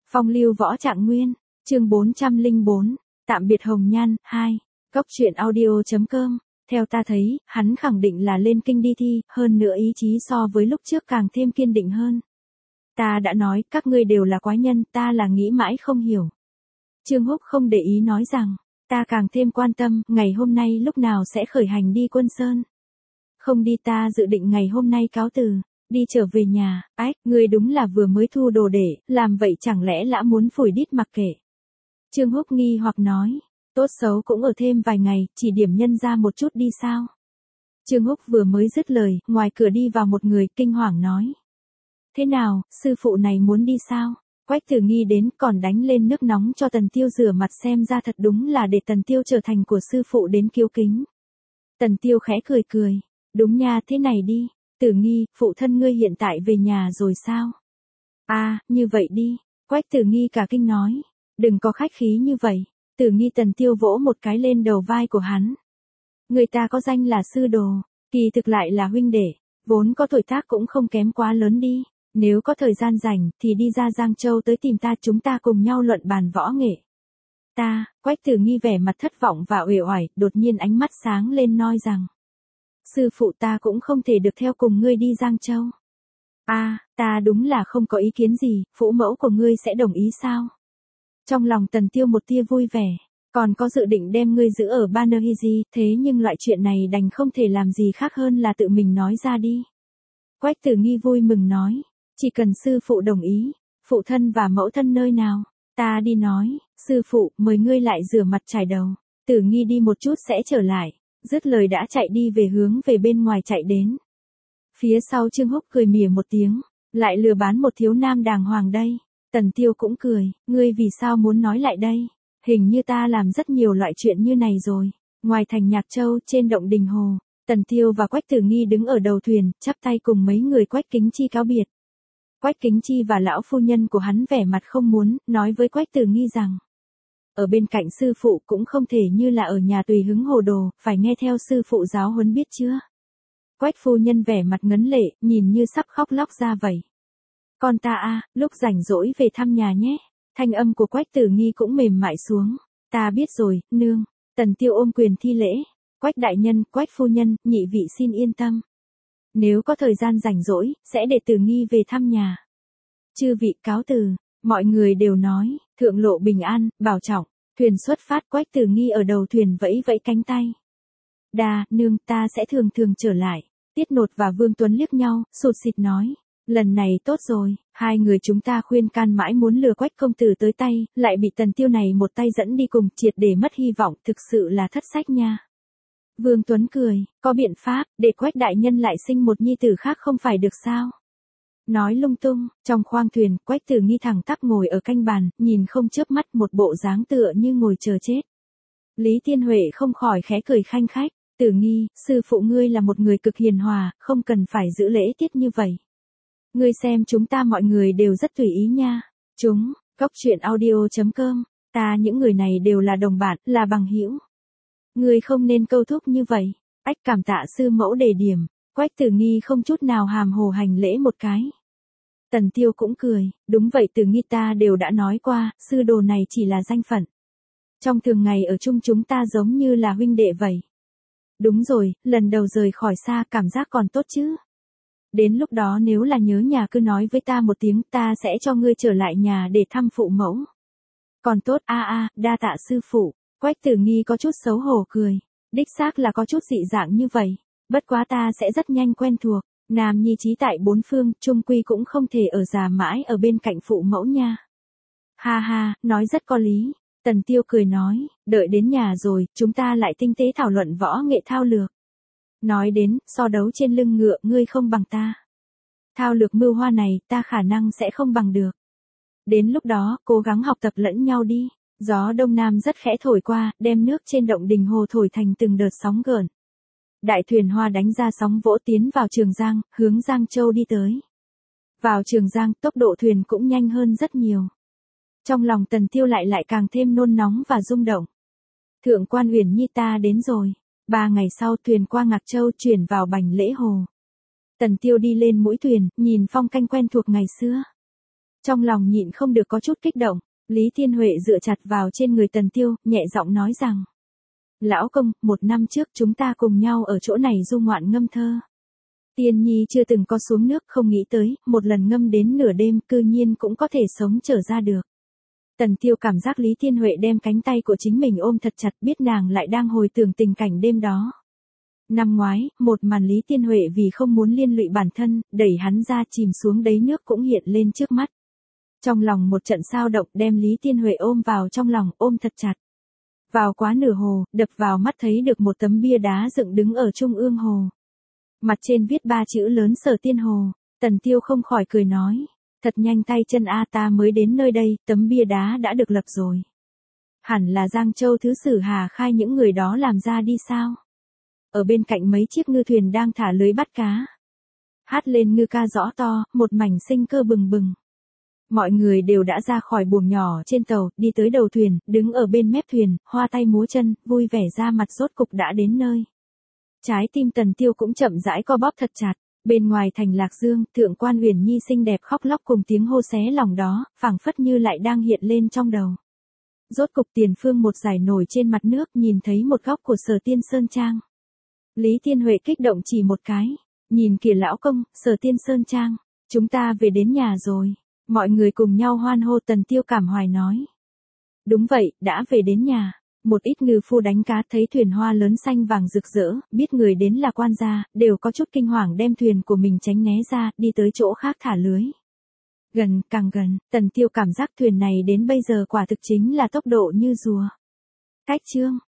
Phong lưu võ trạng nguyên, chương 404, tạm biệt Hồng Nhan, 2, Cốc truyện audio.com. Theo ta thấy, hắn khẳng định là lên kinh đi thi, hơn nữa ý chí so với lúc trước càng thêm kiên định hơn. Ta đã nói, các ngươi đều là quái nhân, ta là nghĩ mãi không hiểu. Trương Húc không để ý nói rằng, ta càng thêm quan tâm, ngày hôm nay lúc nào sẽ khởi hành đi Quân Sơn. Không đi, ta dự định ngày hôm nay cáo từ, đi trở về nhà. Ách, ngươi đúng là vừa mới thu đồ để, làm vậy chẳng lẽ lã muốn phủi đít mặc kệ. Trương Húc nghi hoặc nói, tốt xấu cũng ở thêm vài ngày, chỉ điểm nhân ra một chút đi sao. Trương Húc vừa mới dứt lời, ngoài cửa đi vào một người, kinh hoàng nói. Thế nào, sư phụ này muốn đi sao? Quách Tử Nghi đến, còn đánh lên nước nóng cho Tần Tiêu rửa mặt, xem ra thật đúng là để Tần Tiêu trở thành của sư phụ đến kiêu kính. Tần Tiêu khẽ cười cười, đúng nha, thế này đi, Tử Nghi, phụ thân ngươi hiện tại về nhà rồi sao? À, như vậy đi, Quách Tử Nghi cả kinh nói, đừng có khách khí như vậy. Tử Nghi. Tần Tiêu vỗ một cái lên đầu vai của hắn. Người ta có danh là sư đồ, kỳ thực lại là huynh đệ, vốn có tuổi tác cũng không kém quá lớn đi. Nếu có thời gian rảnh thì đi ra Giang Châu tới tìm ta, chúng ta cùng nhau luận bàn võ nghệ. Ta, Quách Tử Nghi vẻ mặt thất vọng và uể oải, đột nhiên ánh mắt sáng lên nói rằng. Sư phụ, ta cũng không thể được theo cùng ngươi đi Giang Châu. À, ta đúng là không có ý kiến gì, phụ mẫu của ngươi sẽ đồng ý sao? Trong lòng Tần Tiêu một tia vui vẻ, còn có dự định đem ngươi giữ ở Bannerhiji, thế nhưng loại chuyện này đành không thể làm gì khác hơn là tự mình nói ra đi. Quách Tử Nghi vui mừng nói, chỉ cần sư phụ đồng ý, phụ thân và mẫu thân nơi nào, ta đi nói, sư phụ, mời ngươi lại rửa mặt chải đầu. Tử Nghi đi một chút sẽ trở lại, dứt lời đã chạy đi về hướng về bên ngoài chạy đến. Phía sau Trương Húc cười mỉa một tiếng, lại lừa bán một thiếu nam đàng hoàng đây. Tần Tiêu cũng cười, ngươi vì sao muốn nói lại đây? Hình như ta làm rất nhiều loại chuyện như này rồi. Ngoài thành Nhạc Châu, trên động Đình Hồ, Tần Tiêu và Quách Tử Nghi đứng ở đầu thuyền, chắp tay cùng mấy người Quách Kính Chi cáo biệt. Quách Kính Chi và lão phu nhân của hắn vẻ mặt không muốn, nói với Quách Tử Nghi rằng, ở bên cạnh sư phụ cũng không thể như là ở nhà tùy hứng hồ đồ, phải nghe theo sư phụ giáo huấn biết chưa? Quách phu nhân vẻ mặt ngấn lệ, nhìn như sắp khóc lóc ra vậy. Con ta a, lúc rảnh rỗi về thăm nhà nhé. Thanh âm của Quách Tử Nghi cũng mềm mại xuống. Ta biết rồi, nương. Tần Tiêu ôm quyền thi lễ. Quách đại nhân, Quách phu nhân, nhị vị xin yên tâm. Nếu có thời gian rảnh rỗi, sẽ để Tử Nghi về thăm nhà. Chư vị cáo từ. Mọi người đều nói, thượng lộ bình an, bảo trọng. Thuyền xuất phát, Quách Tử Nghi ở đầu thuyền vẫy vẫy cánh tay. Đà, nương, ta sẽ thường thường trở lại. Tiết Nột và Vương Tuấn liếc nhau, sụt sịt nói. Lần này tốt rồi, hai người chúng ta khuyên can mãi muốn lừa Quách công tử tới tay, lại bị Tần Tiêu này một tay dẫn đi cùng, triệt để mất hy vọng, thực sự là thất sách nha. Vương Tuấn cười, có biện pháp, để Quách đại nhân lại sinh một nhi tử khác không phải được sao? Nói lung tung, trong khoang thuyền, Quách Tử Nghi thẳng tắp ngồi ở canh bàn, nhìn không chớp mắt, một bộ dáng tựa như ngồi chờ chết. Lý Thiên Huệ không khỏi khẽ cười khanh khách, Tử Nghi, sư phụ ngươi là một người cực hiền hòa, không cần phải giữ lễ tiết như vậy. Ngươi xem chúng ta mọi người đều rất tùy ý nha. Cốc truyện audio.com, ta những người này đều là đồng bạn, là bằng hữu. Ngươi không nên câu thúc như vậy. Ách, cảm tạ sư mẫu đề điểm. Quách Tử Nghi không chút nào hàm hồ hành lễ một cái. Tần Tiêu cũng cười, đúng vậy Tử Nghi, ta đều đã nói qua, sư đồ này chỉ là danh phận. Trong thường ngày ở chung chúng ta giống như là huynh đệ vậy. Đúng rồi, lần đầu rời khỏi xa cảm giác còn tốt chứ. Đến lúc đó nếu là nhớ nhà cứ nói với ta một tiếng, ta sẽ cho ngươi trở lại nhà để thăm phụ mẫu. Còn tốt, đa tạ sư phụ. Quách Tử Nghi có chút xấu hổ cười. Đích xác là có chút dị dạng như vậy. Bất quá ta sẽ rất nhanh quen thuộc. Nam nhi trí tại bốn phương, chung quy cũng không thể ở già mãi ở bên cạnh phụ mẫu nha. Ha ha, nói rất có lý. Tần Tiêu cười nói, đợi đến nhà rồi, chúng ta lại tinh tế thảo luận võ nghệ thao lược. Nói đến, so đấu trên lưng ngựa, ngươi không bằng ta. Thao lược mưu hoa này, ta khả năng sẽ không bằng được. Đến lúc đó, cố gắng học tập lẫn nhau đi. Gió đông nam rất khẽ thổi qua, đem nước trên động Đình Hồ thổi thành từng đợt sóng gợn. Đại thuyền hoa đánh ra sóng vỗ tiến vào Trường Giang, hướng Giang Châu đi tới. Vào Trường Giang, tốc độ thuyền cũng nhanh hơn rất nhiều. Trong lòng Tần Tiêu lại càng thêm nôn nóng và rung động. Thượng quan Uyển Nhi, ta đến rồi. 3 ngày sau, thuyền qua Ngạc Châu chuyển vào Bành Lễ Hồ. Tần Tiêu đi lên mũi thuyền, nhìn phong canh quen thuộc ngày xưa. Trong lòng nhịn không được có chút kích động, Lý Thiên Huệ dựa chặt vào trên người Tần Tiêu, nhẹ giọng nói rằng. Lão công, 1 năm trước chúng ta cùng nhau ở chỗ này du ngoạn ngâm thơ. Tiên nhi chưa từng có xuống nước, không nghĩ tới, một lần ngâm đến nửa đêm cư nhiên cũng có thể sống trở ra được. Tần Tiêu cảm giác Lý Thiên Huệ đem cánh tay của chính mình ôm thật chặt, biết nàng lại đang hồi tưởng tình cảnh đêm đó. Năm ngoái, một màn Lý Thiên Huệ vì không muốn liên lụy bản thân, đẩy hắn ra chìm xuống đáy nước cũng hiện lên trước mắt. Trong lòng một trận sao động, đem Lý Thiên Huệ ôm vào trong lòng, ôm thật chặt. Vào quá nửa hồ, đập vào mắt thấy được một tấm bia đá dựng đứng ở trung ương hồ. Mặt trên viết 3 chữ lớn Sở Tiên Hồ. Tần Tiêu không khỏi cười nói. Thật nhanh tay chân a, ta mới đến nơi đây, tấm bia đá đã được lập rồi. Hẳn là Giang Châu Thứ Sử Hà Khai những người đó làm ra đi sao? Ở bên cạnh mấy chiếc ngư thuyền đang thả lưới bắt cá. Hát lên ngư ca rõ to, một mảnh sinh cơ bừng bừng. Mọi người đều đã ra khỏi buồng nhỏ trên tàu, đi tới đầu thuyền, đứng ở bên mép thuyền, hoa tay múa chân, vui vẻ ra mặt, rốt cục đã đến nơi. Trái tim Tần Tiêu cũng chậm rãi co bóp thật chặt. Bên ngoài thành Lạc Dương, Thượng quan Uyển Nhi xinh đẹp khóc lóc cùng tiếng hô xé lòng đó, phảng phất như lại đang hiện lên trong đầu. Rốt cục tiền phương một dải nổi trên mặt nước, nhìn thấy một góc của Sở Tiên Sơn Trang. Lý Thiên Huệ kích động chỉ một cái. Nhìn kìa lão công, Sở Tiên Sơn Trang. Chúng ta về đến nhà rồi. Mọi người cùng nhau hoan hô. Tần Tiêu cảm hoài nói. Đúng vậy, đã về đến nhà. Một ít ngư phu đánh cá thấy thuyền hoa lớn xanh vàng rực rỡ, biết người đến là quan gia, đều có chút kinh hoàng đem thuyền của mình tránh né ra, đi tới chỗ khác thả lưới. Gần, càng gần, Tần Tiêu cảm giác thuyền này đến bây giờ quả thực chính là tốc độ như rùa. Cách chương